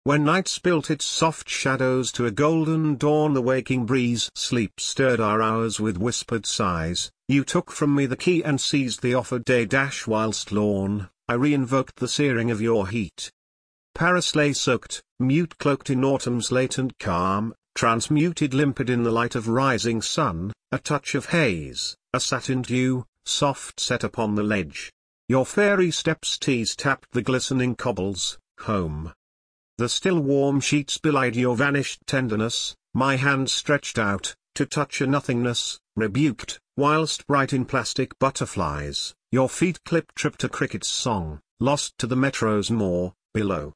When night spilt its soft shadows to a golden dawn, the waking breeze sleep stirred our hours with whispered sighs. You took from me the key and seized the offered day. Whilst lorn, I re-invoked the searing of your heat. Paris lay soaked, mute, cloaked in autumn's latent calm, transmuted limpid in the light of rising sun, a touch of haze, a satin dew, soft set upon the ledge. Your fairy steps tapped the glistening cobbles, home. The still warm sheets belied your vanished tenderness, my hand stretched out, to touch a nothingness, rebuked, whilst bright in plastic butterflies, your feet tripped a cricket's song, lost to the metro's moor, below.